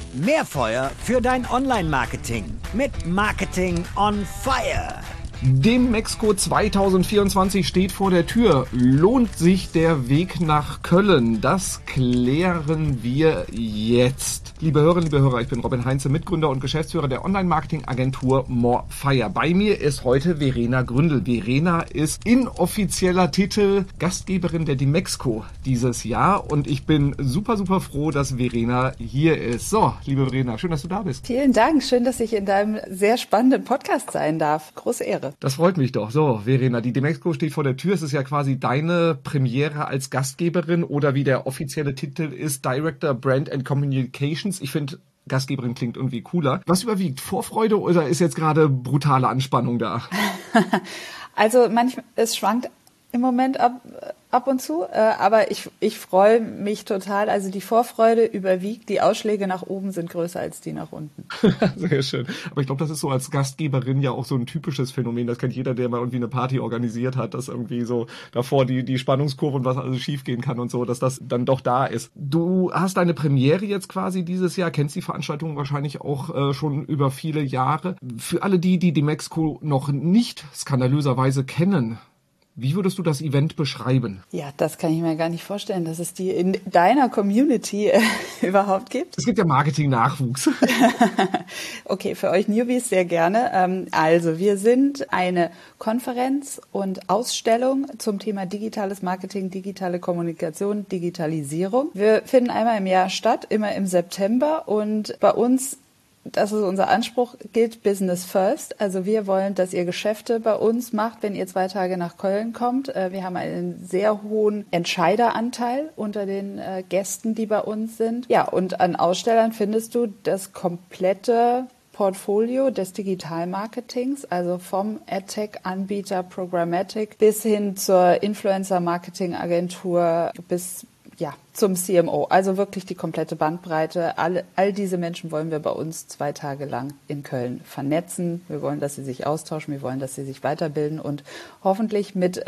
Mehr Feuer für dein Online-Marketing mit Marketing on Fire. Demexco 2024 steht vor der Tür. Lohnt sich der Weg nach Köln? Das klären wir jetzt. Liebe Hörerinnen, liebe Hörer, ich bin Robin Heinze, Mitgründer und Geschäftsführer der Online-Marketing-Agentur Morefire. Bei mir ist heute Verena Gründel. Verena ist inoffizieller Titel Gastgeberin der Demexco dieses Jahr und ich bin super froh, dass Verena hier ist. So, liebe Verena, schön, dass du da bist. Vielen Dank, schön, dass ich in deinem sehr spannenden Podcast sein darf. Große Ehre. Das freut mich doch. So, Verena, die Demexco steht vor der Tür. Es ist ja quasi deine Premiere als Gastgeberin oder wie der offizielle Titel ist, Director Brand and Communications. Ich finde, Gastgeberin klingt irgendwie cooler. Was überwiegt? Vorfreude oder ist jetzt gerade brutale Anspannung da? Also es schwankt im Moment ab und zu, aber ich freue mich total. Also die Vorfreude überwiegt, die Ausschläge nach oben sind größer als die nach unten. Sehr schön. Aber ich glaube, das ist so als Gastgeberin ja auch so ein typisches Phänomen. Das kennt jeder, der mal irgendwie eine Party organisiert hat, dass irgendwie so davor die Spannungskurve und was alles schiefgehen kann und so, dass das dann doch da ist. Du hast deine Premiere jetzt quasi dieses Jahr, kennst die Veranstaltung wahrscheinlich auch schon über viele Jahre. Für alle die Demexco noch nicht skandalöserweise kennen, wie würdest du das Event beschreiben? Ja, das kann ich mir gar nicht vorstellen, dass es die in deiner Community überhaupt gibt. Es gibt ja Marketing-Nachwuchs. Okay, für euch Newbies sehr gerne. Also wir sind eine Konferenz und Ausstellung zum Thema digitales Marketing, digitale Kommunikation, Digitalisierung. Wir finden einmal im Jahr statt, immer im September und bei uns, das ist unser Anspruch, gilt Business First. Also wir wollen, dass ihr Geschäfte bei uns macht, wenn ihr 2 Tage nach Köln kommt. Wir haben einen sehr hohen Entscheideranteil unter den Gästen, die bei uns sind. Ja, und an Ausstellern findest du das komplette Portfolio des Digitalmarketings, also vom AdTech-Anbieter Programmatic bis hin zur Influencer-Marketing-Agentur bis zum CMO, also wirklich die komplette Bandbreite. All diese Menschen wollen wir bei uns 2 Tage lang in Köln vernetzen. Wir wollen, dass sie sich austauschen, wir wollen, dass sie sich weiterbilden und hoffentlich mit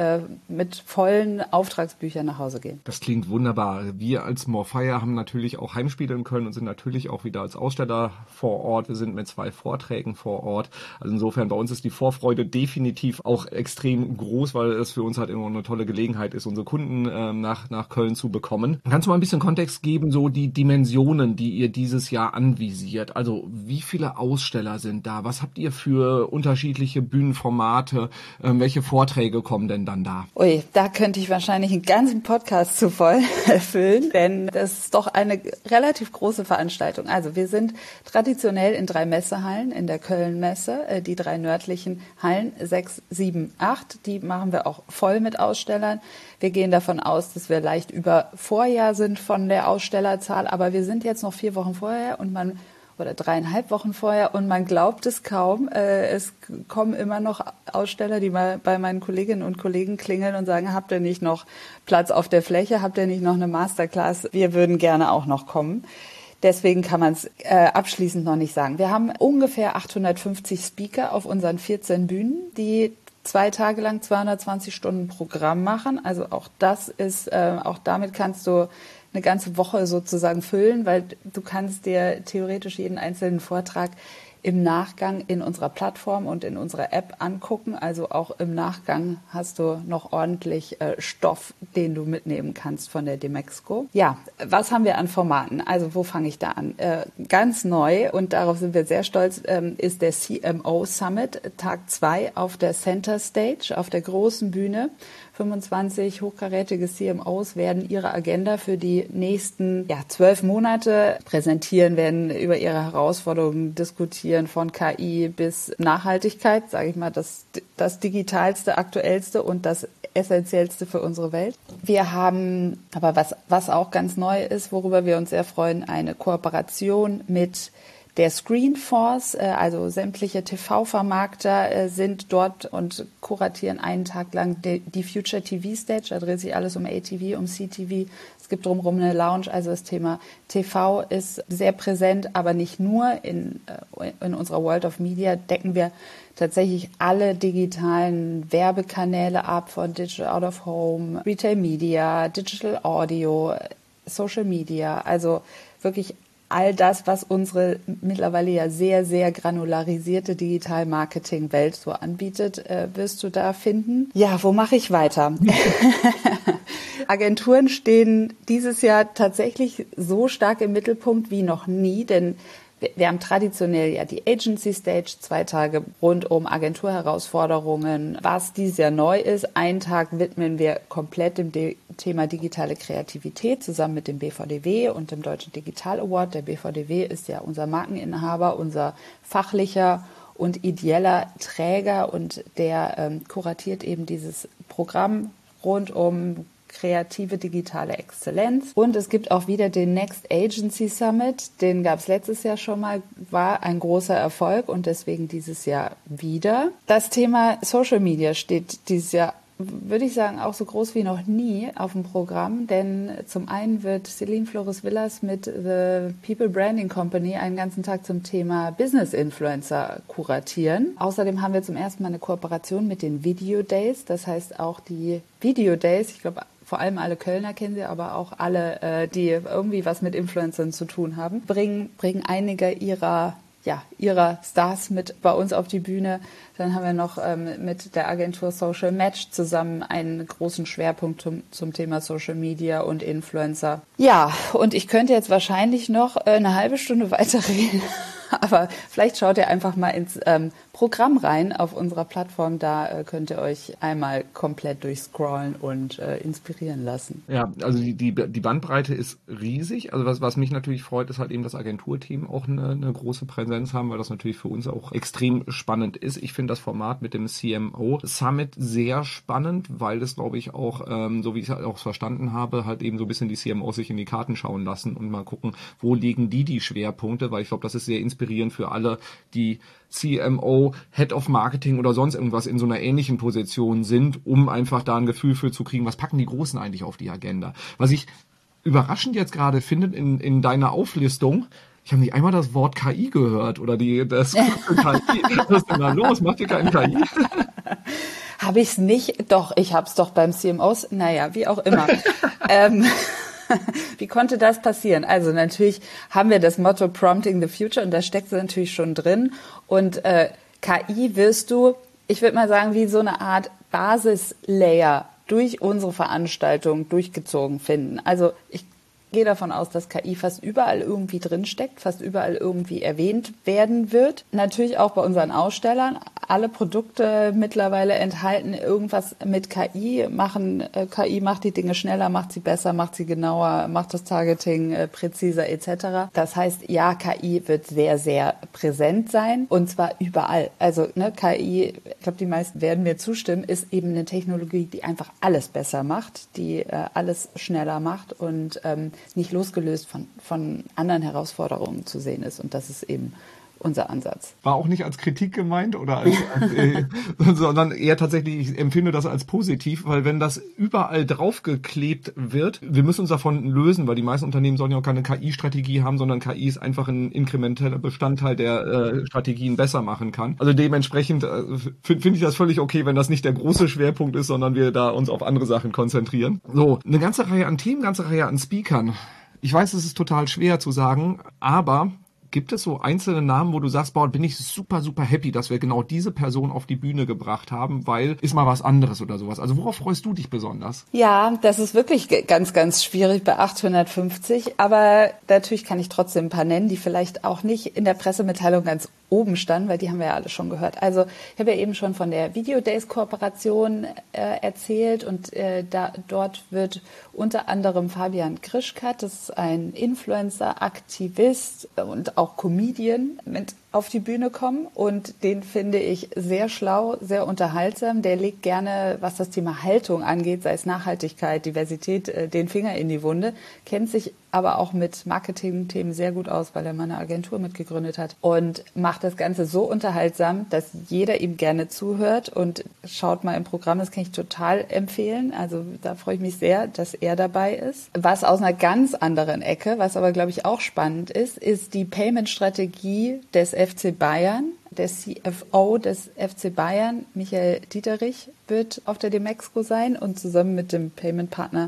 vollen Auftragsbüchern nach Hause gehen. Das klingt wunderbar. Wir als Morefire haben natürlich auch Heimspiele in Köln und sind natürlich auch wieder als Aussteller vor Ort. Wir sind mit 2 Vorträgen vor Ort. Also insofern bei uns ist die Vorfreude definitiv auch extrem groß, weil es für uns halt immer eine tolle Gelegenheit ist, unsere Kunden nach Köln zu bekommen. Kannst du mal ein bisschen Kontext geben, so die Dimensionen, die ihr dieses Jahr anvisiert? Also wie viele Aussteller sind da? Was habt ihr für unterschiedliche Bühnenformate? Welche Vorträge kommen denn dann da? Ui, da könnte ich wahrscheinlich einen ganzen Podcast zu voll füllen, denn das ist doch eine relativ große Veranstaltung. Also wir sind traditionell in 3 Messehallen in der Köln-Messe, die 3 nördlichen Hallen, 6, 7, 8. Die machen wir auch voll mit Ausstellern. Wir gehen davon aus, dass wir leicht über Vorjahr sind von der Ausstellerzahl, aber wir sind jetzt noch 4 Wochen vorher oder 3,5 Wochen vorher und man glaubt es kaum. Es kommen immer noch Aussteller, die mal bei meinen Kolleginnen und Kollegen klingeln und sagen, habt ihr nicht noch Platz auf der Fläche? Habt ihr nicht noch eine Masterclass? Wir würden gerne auch noch kommen. Deswegen kann man es abschließend noch nicht sagen. Wir haben ungefähr 850 Speaker auf unseren 14 Bühnen, die 2 Tage lang 220 Stunden Programm machen. Also auch das ist, auch damit kannst du eine ganze Woche sozusagen füllen, weil du kannst dir theoretisch jeden einzelnen Vortrag im Nachgang in unserer Plattform und in unserer App angucken. Also auch im Nachgang hast du noch ordentlich Stoff, den du mitnehmen kannst von der Demexco. Ja, was haben wir an Formaten? Also wo fange ich da an? Ganz neu, und darauf sind wir sehr stolz, ist der CMO Summit, Tag 2 auf der Center Stage, auf der großen Bühne. 25 hochkarätige CMOs werden ihre Agenda für die nächsten 12 Monate präsentieren, werden über ihre Herausforderungen diskutieren, von KI bis Nachhaltigkeit, sage ich mal, das Digitalste, Aktuellste und das Essentiellste für unsere Welt. Wir haben aber, was auch ganz neu ist, worüber wir uns sehr freuen, eine Kooperation mit der Screenforce, also sämtliche TV-Vermarkter sind dort und kuratieren einen Tag lang die Future TV Stage. Da dreht sich alles um ATV, um CTV. Es gibt drumherum eine Lounge. Also das Thema TV ist sehr präsent, aber nicht nur. In unserer World of Media decken wir tatsächlich alle digitalen Werbekanäle ab, von Digital Out of Home, Retail Media, Digital Audio, Social Media. Also wirklich all das, was unsere mittlerweile ja sehr, sehr granularisierte Digital-Marketing-Welt so anbietet, wirst du da finden. Ja, wo mache ich weiter? Agenturen stehen dieses Jahr tatsächlich so stark im Mittelpunkt wie noch nie, denn wir haben traditionell ja die Agency Stage, 2 Tage rund um Agenturherausforderungen. Was dieses Jahr neu ist, einen Tag widmen wir komplett dem Thema digitale Kreativität zusammen mit dem BVDW und dem Deutschen Digital Award. Der BVDW ist ja unser Markeninhaber, unser fachlicher und ideeller Träger und der kuratiert eben dieses Programm rund um kreative digitale Exzellenz. Und es gibt auch wieder den Next Agency Summit, den gab es letztes Jahr schon mal, war ein großer Erfolg und deswegen dieses Jahr wieder. Das Thema Social Media steht dieses Jahr, würde ich sagen, auch so groß wie noch nie auf dem Programm, denn zum einen wird Celine Flores-Villas mit The People Branding Company einen ganzen Tag zum Thema Business Influencer kuratieren. Außerdem haben wir zum ersten Mal eine Kooperation mit den Video Days, das heißt auch die Video Days, ich glaube, vor allem alle Kölner kennen sie, aber auch alle, die irgendwie was mit Influencern zu tun haben, bringen einige ihrer Stars mit bei uns auf die Bühne. Dann haben wir noch mit der Agentur Social Match zusammen einen großen Schwerpunkt zum Thema Social Media und Influencer. Ja, und ich könnte jetzt wahrscheinlich noch eine halbe Stunde weiterreden, aber vielleicht schaut ihr einfach mal ins Programm rein auf unserer Plattform. Da könnt ihr euch einmal komplett durchscrollen und inspirieren lassen. Ja, also die Bandbreite ist riesig. Also was mich natürlich freut, ist halt eben, dass Agenturteam auch eine große Präsenz haben, weil das natürlich für uns auch extrem spannend ist. Ich finde das Format mit dem CMO Summit sehr spannend, weil es, glaube ich, auch, so wie ich es auch verstanden habe, halt eben so ein bisschen die CMOs sich in die Karten schauen lassen und mal gucken, wo legen die Schwerpunkte, weil ich glaube, das ist sehr inspirierend für alle, die CMO, Head of Marketing oder sonst irgendwas in so einer ähnlichen Position sind, um einfach da ein Gefühl für zu kriegen, was packen die Großen eigentlich auf die Agenda. Was ich überraschend jetzt gerade finde in deiner Auflistung, ich habe nicht einmal das Wort KI gehört oder das KI. Was ist denn da los? Macht ihr kein KI? Habe ich es nicht? Doch, ich habe es doch beim CMOs. Naja, wie auch immer. Wie konnte das passieren? Also natürlich haben wir das Motto Prompting the Future und da steckt es natürlich schon drin. Und KI wirst du, ich würde mal sagen, wie so eine Art Basislayer durch unsere Veranstaltung durchgezogen finden. Also ich gehe davon aus, dass KI fast überall irgendwie drinsteckt, fast überall irgendwie erwähnt werden wird. Natürlich auch bei unseren Ausstellern. Alle Produkte mittlerweile enthalten irgendwas mit KI. KI macht die Dinge schneller, macht sie besser, macht sie genauer, macht das Targeting präziser etc. Das heißt, ja, KI wird sehr, sehr präsent sein und zwar überall. Also KI, ich glaube, die meisten werden mir zustimmen, ist eben eine Technologie, die einfach alles besser macht, die alles schneller macht und nicht losgelöst von anderen Herausforderungen zu sehen ist. Und das ist eben unser Ansatz. War auch nicht als Kritik gemeint oder sondern eher tatsächlich, ich empfinde das als positiv, weil wenn das überall draufgeklebt wird, wir müssen uns davon lösen, weil die meisten Unternehmen sollen ja auch keine KI-Strategie haben, sondern KI ist einfach ein inkrementeller Bestandteil, der Strategien besser machen kann. Also dementsprechend finde ich das völlig okay, wenn das nicht der große Schwerpunkt ist, sondern wir da uns auf andere Sachen konzentrieren. So, eine ganze Reihe an Themen, ganze Reihe an Speakern. Ich weiß, es ist total schwer zu sagen, aber gibt es so einzelne Namen, wo du sagst, boah, bin ich super, super happy, dass wir genau diese Person auf die Bühne gebracht haben, weil ist mal was anderes oder sowas. Also worauf freust du dich besonders? Ja, das ist wirklich ganz, ganz schwierig bei 850. Aber natürlich kann ich trotzdem ein paar nennen, die vielleicht auch nicht in der Pressemitteilung ganz oben standen, weil die haben wir ja alle schon gehört. Also ich habe ja eben schon von der Video Days Kooperation erzählt und dort wird unter anderem Fabian Krischkat, das ist ein Influencer, Aktivist und auch Comedian, mit auf die Bühne kommen und den finde ich sehr schlau, sehr unterhaltsam. Der legt gerne, was das Thema Haltung angeht, sei es Nachhaltigkeit, Diversität, den Finger in die Wunde, kennt sich aber auch mit Marketing-Themen sehr gut aus, weil er mal eine Agentur mitgegründet hat und macht das Ganze so unterhaltsam, dass jeder ihm gerne zuhört und schaut mal im Programm, das kann ich total empfehlen. Also da freue ich mich sehr, dass er dabei ist. Was aus einer ganz anderen Ecke, was aber glaube ich auch spannend ist die Payment-Strategie des FC Bayern. Der CFO des FC Bayern, Michael Dieterich, wird auf der Demexco sein und zusammen mit dem Payment-Partner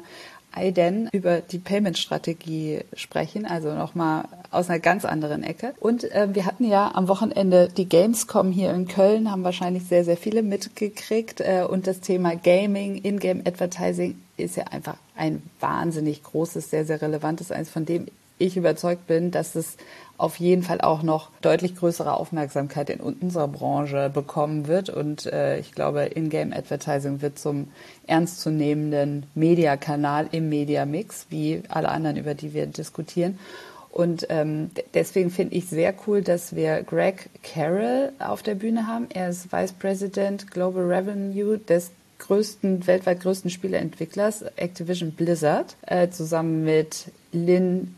Aiden über die Payment-Strategie sprechen, also nochmal aus einer ganz anderen Ecke. Und wir hatten ja am Wochenende die Gamescom hier in Köln, haben wahrscheinlich sehr, sehr viele mitgekriegt. Und das Thema Gaming, In-Game Advertising ist ja einfach ein wahnsinnig großes, sehr, sehr relevantes, eins, von dem ich überzeugt bin, dass es auf jeden Fall auch noch deutlich größere Aufmerksamkeit in unserer Branche bekommen wird. Und ich glaube, In-Game Advertising wird zum ernstzunehmenden Mediakanal im Mediamix, wie alle anderen, über die wir diskutieren. Und deswegen finde ich sehr cool, dass wir Greg Carroll auf der Bühne haben. Er ist Vice President Global Revenue des weltweit größten Spieleentwicklers Activision Blizzard, zusammen mit Lynn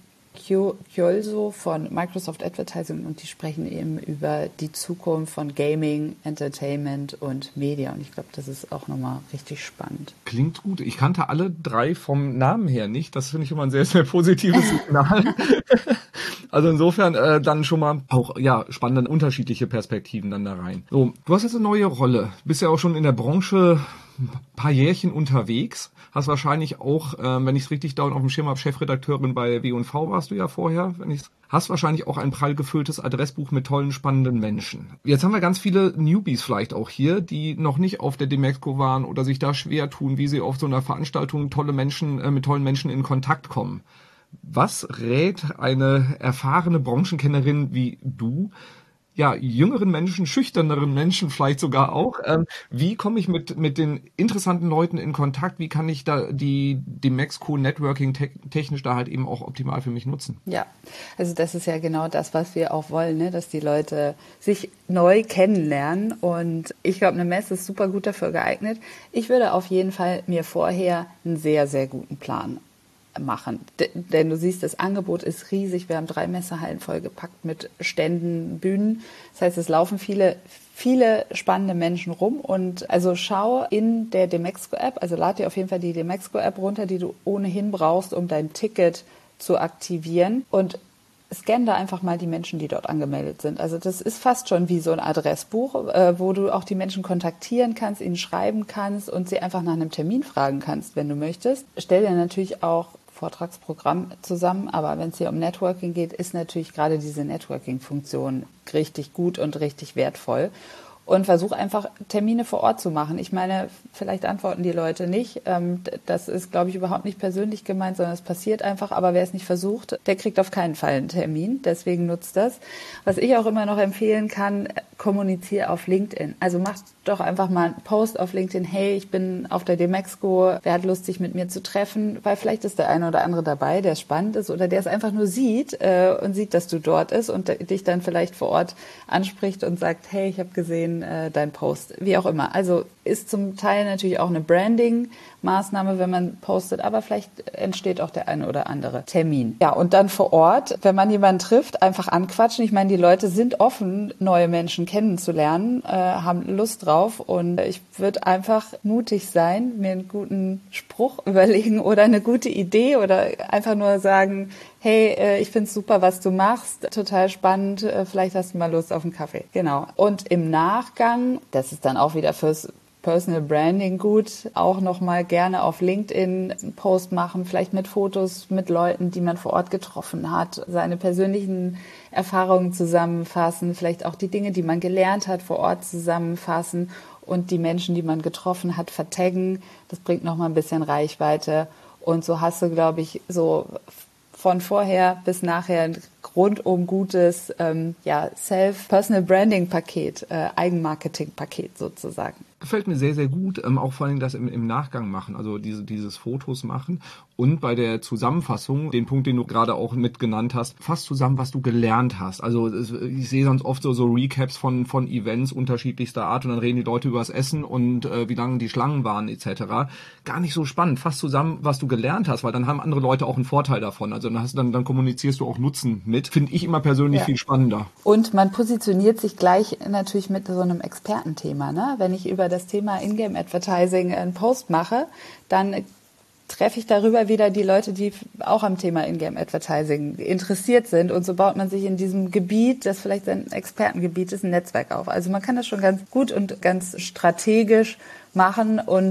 Chiolso von Microsoft Advertising, und die sprechen eben über die Zukunft von Gaming, Entertainment und Media, und ich glaube, das ist auch nochmal richtig spannend. Klingt gut. Ich kannte alle drei vom Namen her nicht. Das finde ich immer ein sehr, sehr positives Signal. Also insofern dann schon mal auch spannende unterschiedliche Perspektiven dann da rein. So, du hast jetzt eine neue Rolle. Bist ja auch schon in der Branche ein paar Jährchen unterwegs. Hast wahrscheinlich auch, wenn ich es richtig down auf dem Schirm habe, Chefredakteurin bei W&V warst du ja vorher. Hast wahrscheinlich auch ein prall gefülltes Adressbuch mit tollen, spannenden Menschen. Jetzt haben wir ganz viele Newbies vielleicht auch hier, die noch nicht auf der Demexco waren oder sich da schwer tun, wie sie auf so einer Veranstaltung mit tollen Menschen in Kontakt kommen. Was rät eine erfahrene Branchenkennerin wie du, jüngeren Menschen, schüchterneren Menschen vielleicht sogar auch, wie komme ich mit den interessanten Leuten in Kontakt? Wie kann ich da die Demexco Networking technisch da halt eben auch optimal für mich nutzen? Ja, also das ist ja genau das, was wir auch wollen, ne? Dass die Leute sich neu kennenlernen, und ich glaube, eine Messe ist super gut dafür geeignet. Ich würde auf jeden Fall mir vorher einen sehr, sehr guten Plan machen. Denn du siehst, das Angebot ist riesig. Wir haben 3 Messehallen vollgepackt mit Ständen, Bühnen. Das heißt, es laufen viele spannende Menschen rum. Und also schau in der Demexco-App, also lad dir auf jeden Fall die Demexco-App runter, die du ohnehin brauchst, um dein Ticket zu aktivieren. Und scan da einfach mal die Menschen, die dort angemeldet sind. Also das ist fast schon wie so ein Adressbuch, wo du auch die Menschen kontaktieren kannst, ihnen schreiben kannst und sie einfach nach einem Termin fragen kannst, wenn du möchtest. Stell dir natürlich auch Vortragsprogramm zusammen, aber wenn es hier um Networking geht, ist natürlich gerade diese Networking-Funktion richtig gut und richtig wertvoll. Und versuch einfach Termine vor Ort zu machen. Ich meine, vielleicht antworten die Leute nicht. Das ist, glaube ich, überhaupt nicht persönlich gemeint, sondern es passiert einfach. Aber wer es nicht versucht, der kriegt auf keinen Fall einen Termin. Deswegen nutzt das. Was ich auch immer noch empfehlen kann, kommuniziere auf LinkedIn. Also mach doch einfach mal einen Post auf LinkedIn. Hey, ich bin auf der Demexco. Wer hat Lust, sich mit mir zu treffen? Weil vielleicht ist der eine oder andere dabei, der spannend ist oder der es einfach nur sieht und sieht, dass du dort bist und dich dann vielleicht vor Ort anspricht und sagt, hey, ich habe gesehen, dein Post, wie auch immer. Also ist zum Teil natürlich auch eine Branding-Maßnahme, wenn man postet, aber vielleicht entsteht auch der eine oder andere Termin. Ja, und dann vor Ort, wenn man jemanden trifft, einfach anquatschen. Ich meine, die Leute sind offen, neue Menschen kennenzulernen, haben Lust drauf, und ich würde einfach mutig sein, mir einen guten Spruch überlegen oder eine gute Idee oder einfach nur sagen, hey, ich find's super, was du machst, total spannend, vielleicht hast du mal Lust auf einen Kaffee. Genau. Und im Nachgang, das ist dann auch wieder fürs Personal Branding gut, auch nochmal gerne auf LinkedIn einen Post machen, vielleicht mit Fotos mit Leuten, die man vor Ort getroffen hat, seine persönlichen Erfahrungen zusammenfassen, vielleicht auch die Dinge, die man gelernt hat, vor Ort zusammenfassen und die Menschen, die man getroffen hat, vertaggen. Das bringt nochmal ein bisschen Reichweite, und so hast du, glaube ich, so von vorher bis nachher ein rundum gutes Self-Personal-Branding-Paket, Eigenmarketing-Paket sozusagen. Gefällt mir sehr, sehr gut, auch vor allem das im Nachgang machen, also dieses Fotos machen und bei der Zusammenfassung, den Punkt, den du gerade auch mit genannt hast, fass zusammen, was du gelernt hast. Also ich sehe sonst oft so Recaps von Events unterschiedlichster Art, und dann reden die Leute über das Essen und wie lange die Schlangen waren etc. Gar nicht so spannend. Fass zusammen, was du gelernt hast, weil dann haben andere Leute auch einen Vorteil davon. Also dann kommunizierst du auch Nutzen mit. Finde ich immer persönlich viel spannender. Und man positioniert sich gleich natürlich mit so einem Expertenthema, ne? Wenn ich über das Thema In-Game Advertising einen Post mache, dann treffe ich darüber wieder die Leute, die auch am Thema In-Game Advertising interessiert sind, und so baut man sich in diesem Gebiet, das vielleicht ein Expertengebiet ist, ein Netzwerk auf. Also man kann das schon ganz gut und ganz strategisch machen, und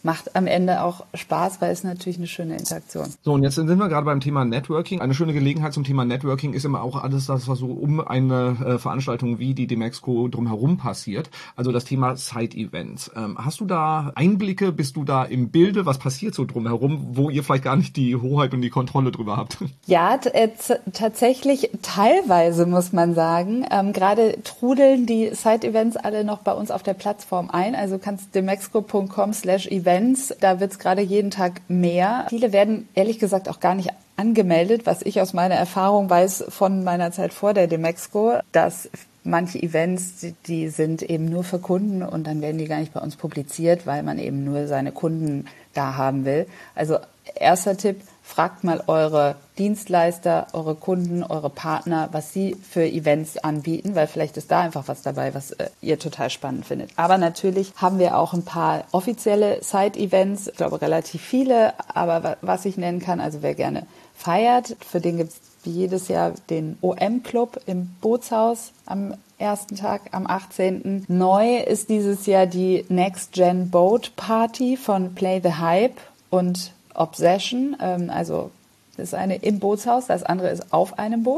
macht am Ende auch Spaß, weil es natürlich eine schöne Interaktion. So, und jetzt sind wir gerade beim Thema Networking. Eine schöne Gelegenheit zum Thema Networking ist immer auch alles das, was so um eine Veranstaltung wie die Demexco drumherum passiert. Also das Thema Side-Events. Hast du da Einblicke? Bist du da im Bilde? Was passiert so drumherum, wo ihr vielleicht gar nicht die Hoheit und die Kontrolle drüber habt? Ja, tatsächlich teilweise, muss man sagen. Gerade trudeln die Side-Events alle noch bei uns auf der Plattform ein. Also kannst demexco.com/events, da wird's gerade jeden Tag mehr. Viele werden ehrlich gesagt auch gar nicht angemeldet, was ich aus meiner Erfahrung weiß von meiner Zeit vor der Demexco, dass manche Events, die sind eben nur für Kunden und dann werden die gar nicht bei uns publiziert, weil man eben nur seine Kunden da haben will. Also erster Tipp, fragt mal eure Dienstleister, eure Kunden, eure Partner, was sie für Events anbieten, weil vielleicht ist da einfach was dabei, was ihr total spannend findet. Aber natürlich haben wir auch ein paar offizielle Side-Events, ich glaube relativ viele, aber was ich nennen kann, also wer gerne feiert, für den gibt es wie jedes Jahr den OM-Club im Bootshaus am ersten Tag, am 18. Neu ist dieses Jahr die Next Gen Boat Party von Play the Hype und Obsession, also das eine im Bootshaus, das andere ist auf einem Boot.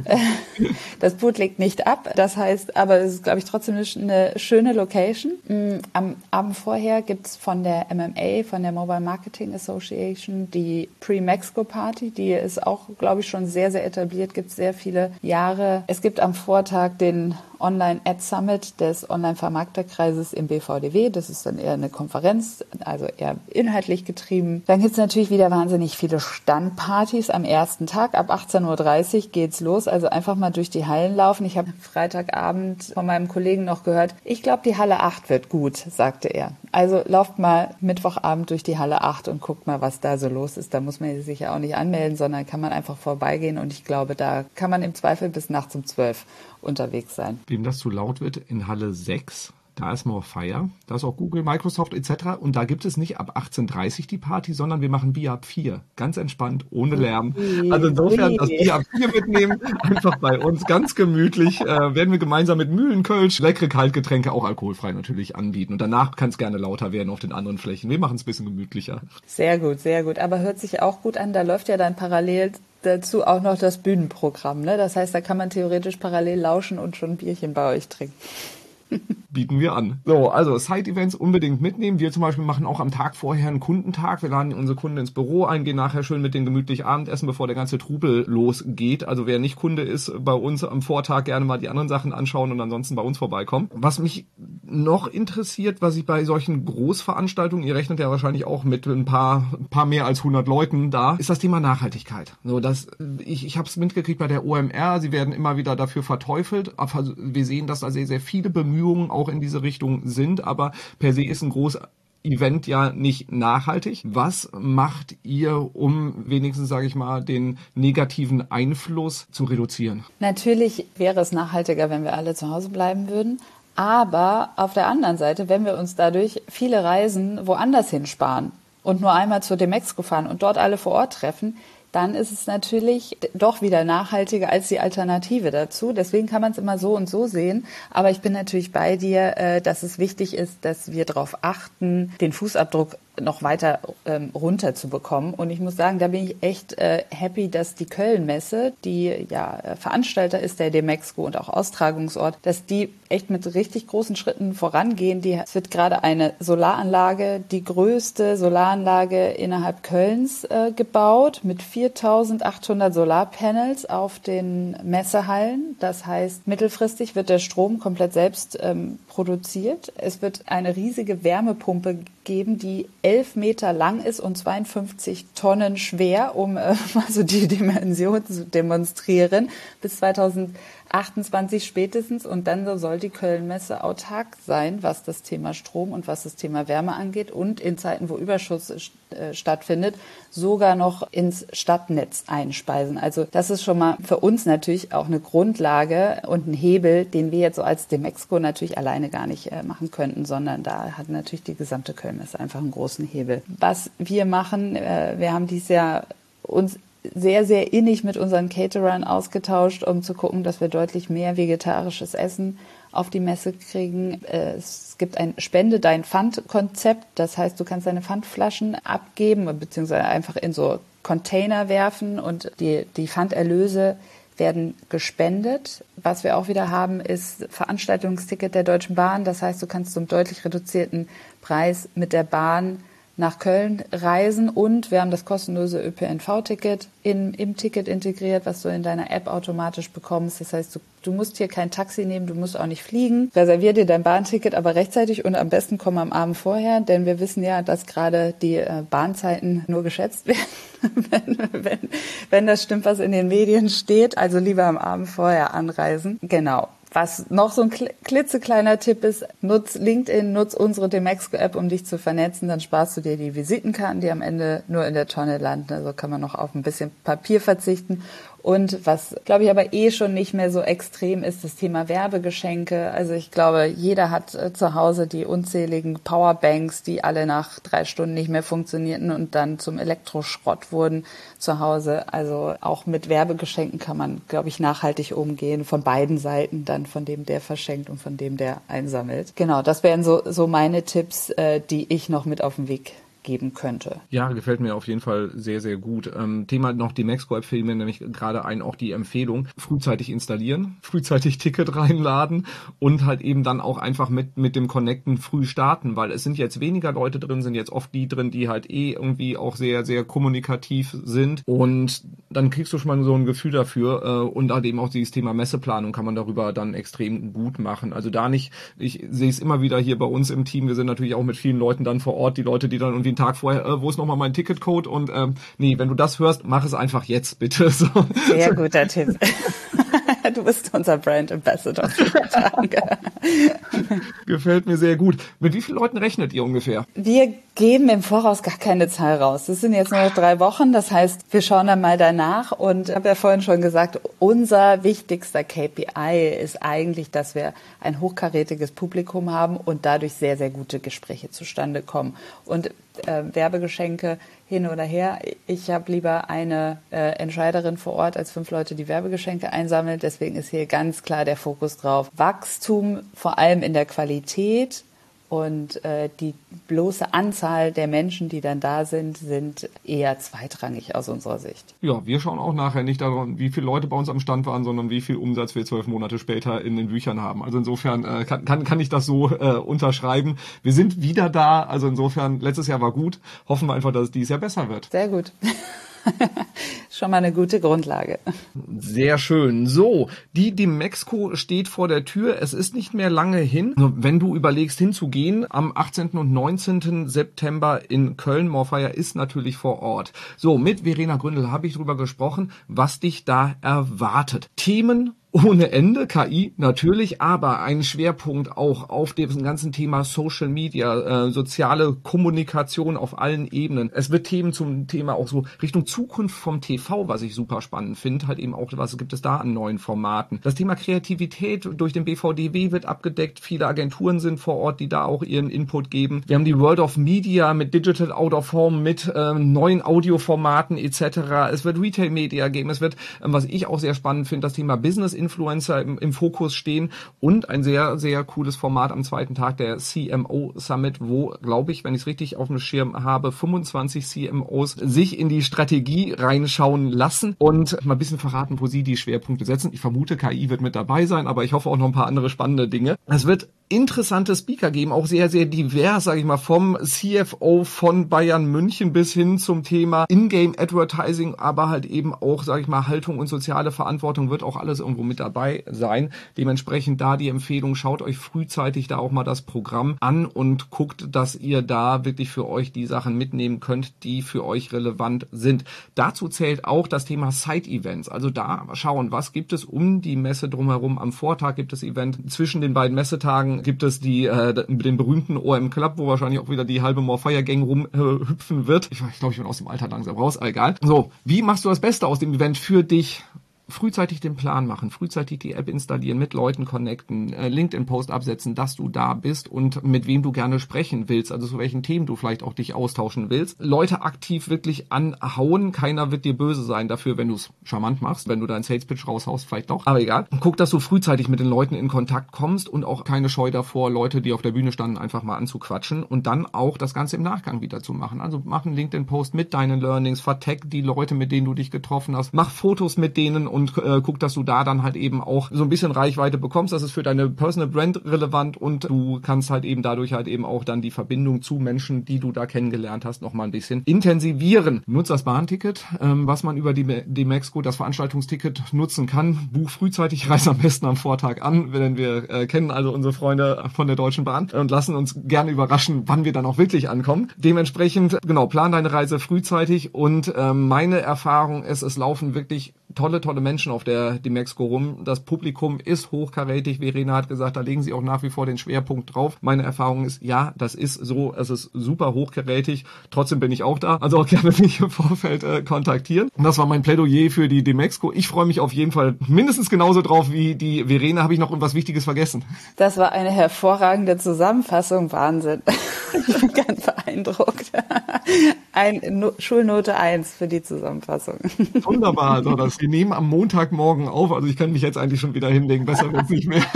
Das Boot legt nicht ab, das heißt, aber es ist, glaube ich, trotzdem eine schöne Location. Am Abend vorher gibt's von der MMA, von der Mobile Marketing Association, die Pre-Mexco Party, die ist auch, glaube ich, schon sehr, sehr etabliert, gibt sehr viele Jahre. Es gibt am Vortag den Online-Ad-Summit des Online-Vermarkterkreises im BVDW. Das ist dann eher eine Konferenz, also eher inhaltlich getrieben. Dann gibt's natürlich wieder wahnsinnig viele Standpartys am ersten Tag. Ab 18.30 Uhr geht's los. Also einfach mal durch die Hallen laufen. Ich habe Freitagabend von meinem Kollegen noch gehört, ich glaube, die Halle 8 wird gut, sagte er. Also lauft mal Mittwochabend durch die Halle 8 und guckt mal, was da so los ist. Da muss man sich ja auch nicht anmelden, sondern kann man einfach vorbeigehen. Und ich glaube, da kann man im Zweifel bis nachts um 12 unterwegs sein. Wem das zu laut wird, in Halle 6, da ist More Fire, da ist auch Google, Microsoft etc. Und da gibt es nicht ab 18.30 Uhr die Party, sondern wir machen Bier ab 4. Ganz entspannt, ohne Lärm. Also insofern das Bier ab 4 mitnehmen, einfach bei uns ganz gemütlich. Werden wir gemeinsam mit Mühlenkölsch leckere Kaltgetränke, auch alkoholfrei natürlich, anbieten. Und danach kann es gerne lauter werden auf den anderen Flächen. Wir machen es ein bisschen gemütlicher. Sehr gut, sehr gut. Aber hört sich auch gut an, da läuft ja dann parallel dazu auch noch das Bühnenprogramm, ne? Das heißt, da kann man theoretisch parallel lauschen und schon ein Bierchen bei euch trinken. Bieten wir an. So, also Side-Events unbedingt mitnehmen. Wir zum Beispiel machen auch am Tag vorher einen Kundentag. Wir laden unsere Kunden ins Büro ein, gehen nachher schön mit denen gemütlich Abendessen, bevor der ganze Trubel losgeht. Also wer nicht Kunde ist, bei uns am Vortag gerne mal die anderen Sachen anschauen und ansonsten bei uns vorbeikommen. Was mich noch interessiert, was ich bei solchen Großveranstaltungen, ihr rechnet ja wahrscheinlich auch mit ein paar mehr als 100 Leuten da, ist das Thema Nachhaltigkeit. So, ich habe es mitgekriegt bei der OMR, sie werden immer wieder dafür verteufelt. Aber wir sehen, dass da sehr, sehr viele Bemühungen auch in diese Richtung sind, aber per se ist ein großes Event ja nicht nachhaltig. Was macht ihr, um wenigstens, sage ich mal, den negativen Einfluss zu reduzieren? Natürlich wäre es nachhaltiger, wenn wir alle zu Hause bleiben würden. Aber auf der anderen Seite, wenn wir uns dadurch viele Reisen woanders hinsparen und nur einmal zur Demexco fahren und dort alle vor Ort treffen, dann ist es natürlich doch wieder nachhaltiger als die Alternative dazu. Deswegen kann man es immer so und so sehen. Aber ich bin natürlich bei dir, dass es wichtig ist, dass wir darauf achten, den Fußabdruck noch weiter runter zu bekommen. Und ich muss sagen, da bin ich echt happy, dass die Köln-Messe, die ja Veranstalter ist der Demexco und auch Austragungsort, dass die echt mit richtig großen Schritten vorangehen. Es wird gerade eine Solaranlage, die größte Solaranlage innerhalb Kölns gebaut mit 4.800 Solarpanels auf den Messehallen. Das heißt, mittelfristig wird der Strom komplett selbst produziert. Es wird eine riesige Wärmepumpe geben, die 11 Meter lang ist und 52 Tonnen schwer, um mal so die Dimension zu demonstrieren, bis 2028 spätestens. Und dann soll die Köln-Messe autark sein, was das Thema Strom und was das Thema Wärme angeht und in Zeiten, wo Überschuss stattfindet, sogar noch ins Stadtnetz einspeisen. Also das ist schon mal für uns natürlich auch eine Grundlage und ein Hebel, den wir jetzt so als Demexco natürlich alleine gar nicht machen könnten, sondern da hat natürlich die gesamte Kölnmesse einfach einen großen Hebel. Was wir machen, wir haben dieses Jahr uns sehr, sehr innig mit unseren Caterern ausgetauscht, um zu gucken, dass wir deutlich mehr vegetarisches Essen auf die Messe kriegen. Es gibt ein Spende dein Pfand-Konzept. Das heißt, du kannst deine Pfandflaschen abgeben beziehungsweise einfach in so Container werfen und die Pfanderlöse werden gespendet. Was wir auch wieder haben, ist Veranstaltungsticket der Deutschen Bahn. Das heißt, du kannst zum deutlich reduzierten Preis mit der Bahn nach Köln reisen und wir haben das kostenlose ÖPNV-Ticket im Ticket integriert, was du in deiner App automatisch bekommst. Das heißt, du musst hier kein Taxi nehmen, du musst auch nicht fliegen. Reservier dir dein Bahnticket aber rechtzeitig und am besten komm am Abend vorher, denn wir wissen ja, dass gerade die Bahnzeiten nur geschätzt werden, wenn das stimmt, was in den Medien steht. Also lieber am Abend vorher anreisen. Genau. Was noch so ein klitzekleiner Tipp ist, nutz LinkedIn, nutz unsere Demexco-App, um dich zu vernetzen. Dann sparst du dir die Visitenkarten, die am Ende nur in der Tonne landen. Also kann man noch auf ein bisschen Papier verzichten. Und was, glaube ich, aber schon nicht mehr so extrem ist, das Thema Werbegeschenke. Also ich glaube, jeder hat zu Hause die unzähligen Powerbanks, die alle nach 3 Stunden nicht mehr funktionierten und dann zum Elektroschrott wurden zu Hause. Also auch mit Werbegeschenken kann man, glaube ich, nachhaltig umgehen. Von beiden Seiten, dann von dem, der verschenkt und von dem, der einsammelt. Genau, das wären so meine Tipps, die ich noch mit auf den Weg geben könnte. Ja, gefällt mir auf jeden Fall sehr, sehr gut. Thema noch die Demexco-App fällt mir nämlich gerade auch die Empfehlung, frühzeitig installieren, frühzeitig Ticket reinladen und halt eben dann auch einfach mit dem Connecten früh starten, weil es sind jetzt weniger Leute drin, sind jetzt oft die drin, die halt irgendwie auch sehr, sehr kommunikativ sind und dann kriegst du schon mal so ein Gefühl dafür und halt eben auch dieses Thema Messeplanung kann man darüber dann extrem gut machen. Also da nicht, ich sehe es immer wieder hier bei uns im Team, wir sind natürlich auch mit vielen Leuten dann vor Ort, die Leute, die dann irgendwie einen Tag vorher, wo ist nochmal mein Ticketcode und nee, wenn du das hörst, mach es einfach jetzt, bitte. So. Sehr guter Tipp. Du bist unser Brand Ambassador. Gefällt mir sehr gut. Mit wie vielen Leuten rechnet ihr ungefähr? Wir geben im Voraus gar keine Zahl raus. Das sind jetzt nur noch 3 Wochen. Das heißt, wir schauen dann mal danach. Und ich habe ja vorhin schon gesagt, unser wichtigster KPI ist eigentlich, dass wir ein hochkarätiges Publikum haben und dadurch sehr, sehr gute Gespräche zustande kommen. Und Werbegeschenke hin oder her. Ich habe lieber eine Entscheiderin vor Ort als 5 Leute, die Werbegeschenke einsammeln. Deswegen ist hier ganz klar der Fokus drauf. Wachstum, vor allem in der Qualität und die bloße Anzahl der Menschen, die dann da sind eher zweitrangig aus unserer Sicht. Ja, wir schauen auch nachher nicht daran, wie viele Leute bei uns am Stand waren, sondern wie viel Umsatz wir 12 Monate später in den Büchern haben. Also insofern kann ich das so unterschreiben. Wir sind wieder da, also insofern, letztes Jahr war gut. Hoffen wir einfach, dass es dieses Jahr besser wird. Sehr gut. Schon mal eine gute Grundlage. Sehr schön. So, die Demexco steht vor der Tür. Es ist nicht mehr lange hin. Wenn du überlegst, hinzugehen, am 18. und 19. September in Köln, Morfire ist natürlich vor Ort. So, mit Verena Gründel habe ich drüber gesprochen, was dich da erwartet. Themen ohne Ende, KI natürlich, aber ein Schwerpunkt auch auf dem ganzen Thema Social Media, soziale Kommunikation auf allen Ebenen. Es wird Themen zum Thema auch so Richtung Zukunft vom TV, was ich super spannend finde, halt eben auch, was gibt es da an neuen Formaten. Das Thema Kreativität durch den BVDW wird abgedeckt, viele Agenturen sind vor Ort, die da auch ihren Input geben. Wir haben die World of Media mit Digital Out of Home, mit neuen Audioformaten etc. Es wird Retail Media geben, es wird, was ich auch sehr spannend finde, das Thema Business Influencer im Fokus stehen und ein sehr, sehr cooles Format am zweiten Tag, der CMO Summit, wo, glaube ich, wenn ich es richtig auf dem Schirm habe, 25 CMOs sich in die Strategie reinschauen lassen und mal ein bisschen verraten, wo sie die Schwerpunkte setzen. Ich vermute, KI wird mit dabei sein, aber ich hoffe auch noch ein paar andere spannende Dinge. Es wird interessante Speaker geben, auch sehr, sehr divers, sage ich mal, vom CFO von Bayern München bis hin zum Thema In-Game Advertising, aber halt eben auch, sage ich mal, Haltung und soziale Verantwortung wird auch alles irgendwo mit dabei sein. Dementsprechend da die Empfehlung, schaut euch frühzeitig da auch mal das Programm an und guckt, dass ihr da wirklich für euch die Sachen mitnehmen könnt, die für euch relevant sind. Dazu zählt auch das Thema Side-Events, also da schauen, was gibt es um die Messe drumherum. Am Vortag gibt es Event, zwischen den beiden Messetagen gibt es den berühmten OM Club, wo wahrscheinlich auch wieder die halbe Morfire Gang rumhüpfen wird. Ich glaube, ich bin aus dem Alter langsam raus, egal. So, wie machst du das Beste aus dem Event für dich? frühzeitig den Plan machen, frühzeitig die App installieren, mit Leuten connecten, LinkedIn-Post absetzen, dass du da bist und mit wem du gerne sprechen willst, also zu welchen Themen du vielleicht auch dich austauschen willst. Leute aktiv wirklich anhauen, keiner wird dir böse sein dafür, wenn du es charmant machst, wenn du deinen Sales-Pitch raushaust, vielleicht doch, aber egal. Guck, dass du frühzeitig mit den Leuten in Kontakt kommst und auch keine Scheu davor, Leute, die auf der Bühne standen, einfach mal anzuquatschen und dann auch das Ganze im Nachgang wieder zu machen. Also mach einen LinkedIn-Post mit deinen Learnings, vertag die Leute, mit denen du dich getroffen hast, mach Fotos mit denen und guck, dass du da dann halt eben auch so ein bisschen Reichweite bekommst. Das ist für deine Personal Brand relevant und du kannst halt eben dadurch halt eben auch dann die Verbindung zu Menschen, die du da kennengelernt hast, noch mal ein bisschen intensivieren. Nutz das Bahnticket, was man über die Demexco, das Veranstaltungsticket nutzen kann. Buch frühzeitig, reise am besten am Vortag an, denn wir kennen also unsere Freunde von der Deutschen Bahn und lassen uns gerne überraschen, wann wir dann auch wirklich ankommen. Dementsprechend, genau, plan deine Reise frühzeitig und meine Erfahrung ist, es laufen wirklich tolle Menschen auf der Demexco rum. Das Publikum ist hochkarätig. Verena hat gesagt, da legen sie auch nach wie vor den Schwerpunkt drauf. Meine Erfahrung ist, ja, das ist so, es ist super hochkarätig. Trotzdem bin ich auch da. Also auch gerne mich im Vorfeld kontaktieren. Und das war mein Plädoyer für die Demexco. Ich freue mich auf jeden Fall mindestens genauso drauf wie die Verena. Habe ich noch irgendwas Wichtiges vergessen? Das war eine hervorragende Zusammenfassung. Wahnsinn. Ich bin ganz beeindruckt. Schulnote 1 für die Zusammenfassung. Wunderbar. Also wir nehmen am Montagmorgen auf. Also ich kann mich jetzt eigentlich schon wieder hinlegen. Besser wird's nicht mehr.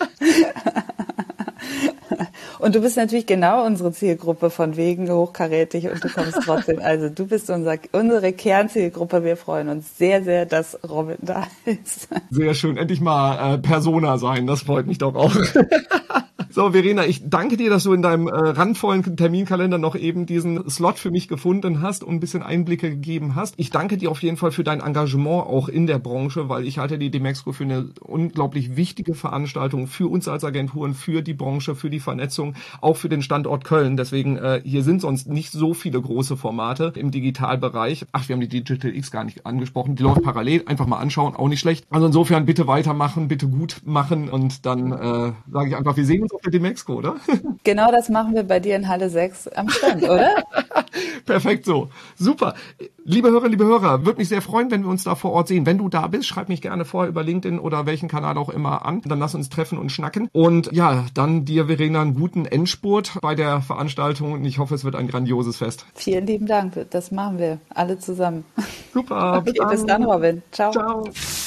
Und du bist natürlich genau unsere Zielgruppe von wegen hochkarätig und du kommst trotzdem. Also du bist unsere Kernzielgruppe. Wir freuen uns sehr, sehr, dass Robin da ist. Sehr schön. Endlich mal Persona sein. Das freut mich doch auch. So, Verena, ich danke dir, dass du in deinem randvollen Terminkalender noch eben diesen Slot für mich gefunden hast und ein bisschen Einblicke gegeben hast. Ich danke dir auf jeden Fall für dein Engagement auch in der Branche, weil ich halte die Demexco für eine unglaublich wichtige Veranstaltung für uns als Agenturen, für die Branche, für die Vernetzung, auch für den Standort Köln. Deswegen, hier sind sonst nicht so viele große Formate im Digitalbereich. Ach, wir haben die Digital X gar nicht angesprochen. Die läuft parallel. Einfach mal anschauen, auch nicht schlecht. Also insofern bitte weitermachen, bitte gut machen und dann sage ich einfach, wir sehen uns auf der Demexco, oder? Genau das machen wir bei dir in Halle 6 am Stand, oder? Perfekt so. Super. Liebe Hörer, würde mich sehr freuen, wenn wir uns da vor Ort sehen. Wenn du da bist, schreib mich gerne vorher über LinkedIn oder welchen Kanal auch immer an. Dann lass uns treffen und schnacken. Und ja, dann dir, Verena, einen guten Endspurt bei der Veranstaltung und ich hoffe, es wird ein grandioses Fest. Vielen lieben Dank. Das machen wir alle zusammen. Super. Okay, bis dann, Robin. Ciao. Ciao.